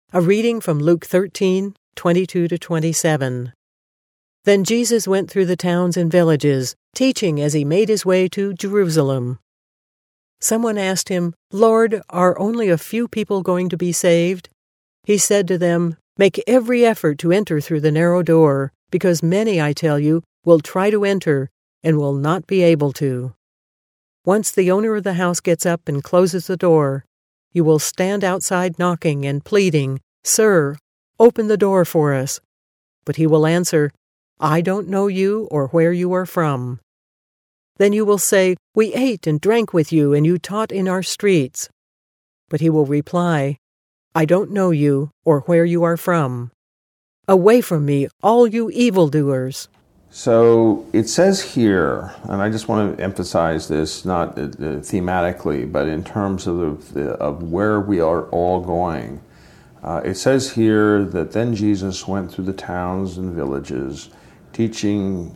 A reading from Luke 13:22-27. Then Jesus went through the towns and villages, teaching as he made his way to Jerusalem. Someone asked him, "Lord, are only a few people going to be saved?" He said to them, "Make every effort to enter through the narrow door, because many, I tell you, will try to enter and will not be able to. Once the owner of the house gets up and closes the door, you will stand outside knocking and pleading, 'Sir, open the door for us.' But he will answer, 'I don't know you or where you are from.' Then you will say, 'We ate and drank with you, and you taught in our streets.' But he will reply, 'I don't know you or where you are from. Away from me, all you evildoers.'" So it says here, and I just want to emphasize this, not thematically, but in terms of where we are all going. It says here that then Jesus went through the towns and villages, teaching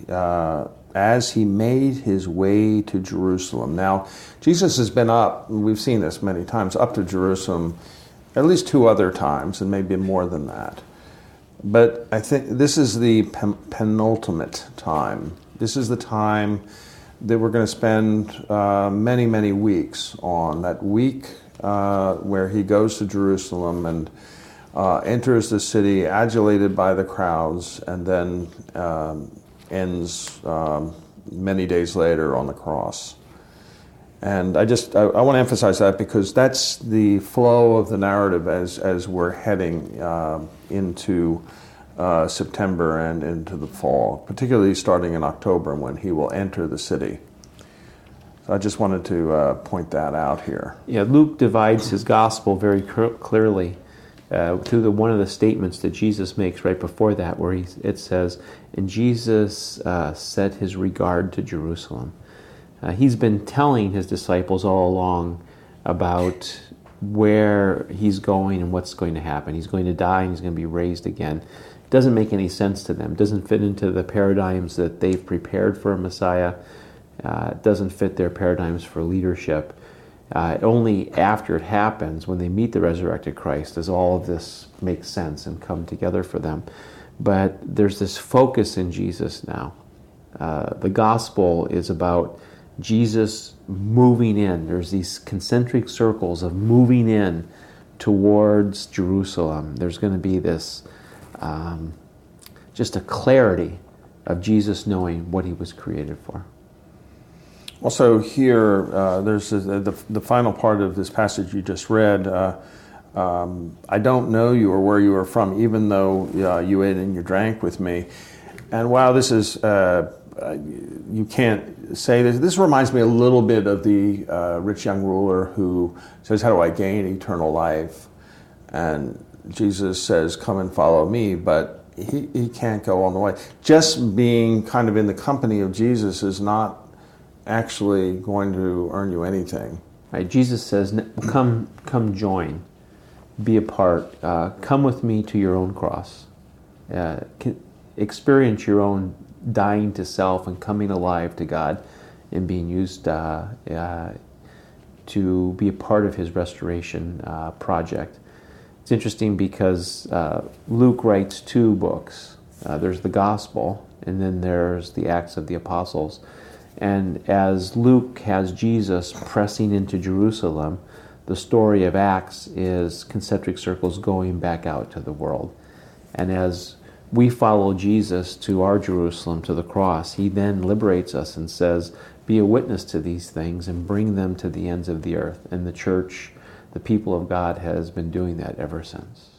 as he made his way to Jerusalem. Now, Jesus has been up, we've seen this many times, up to Jerusalem at least 2 other times, and maybe more than that. But I think this is the penultimate time. This is the time that we're going to spend many, many weeks on. That week where he goes to Jerusalem and enters the city, adulated by the crowds, and then ends many days later on the cross. And I want to emphasize that because that's the flow of the narrative as we're heading into September and into the fall, particularly starting in October when he will enter the city. So I just wanted to point that out here. Yeah, Luke divides his gospel very clearly to one of the statements that Jesus makes right before that, where it says, "And Jesus set his regard to Jerusalem." He's been telling his disciples all along about where he's going and what's going to happen. He's going to die and he's going to be raised again. It doesn't make any sense to them. It doesn't fit into the paradigms that they've prepared for a Messiah. It doesn't fit their paradigms for leadership. Only after it happens, when they meet the resurrected Christ, does all of this make sense and come together for them. But there's this focus in Jesus now. The gospel is about Jesus moving in. There's these concentric circles of moving in towards Jerusalem. There's going to be this just a clarity of Jesus knowing what he was created for. Also here, there's the final part of this passage you just read. I don't know you or where you are from, even though you ate and you drank with me. And wow, this is... you can't say this. This reminds me a little bit of the rich young ruler who says, "How do I gain eternal life?" And Jesus says, "Come and follow me," but he can't go on the way. Just being kind of in the company of Jesus is not actually going to earn you anything. Right, Jesus says, come join, be a part, come with me to your own cross. Experience your own dying to self and coming alive to God and being used to be a part of his restoration project. It's interesting because Luke writes 2 books. There's the Gospel, and then there's the Acts of the Apostles. And as Luke has Jesus pressing into Jerusalem, the story of Acts is concentric circles going back out to the world. And as we follow Jesus to our Jerusalem, to the cross, he then liberates us and says, be a witness to these things and bring them to the ends of the earth. And the church, the people of God, has been doing that ever since.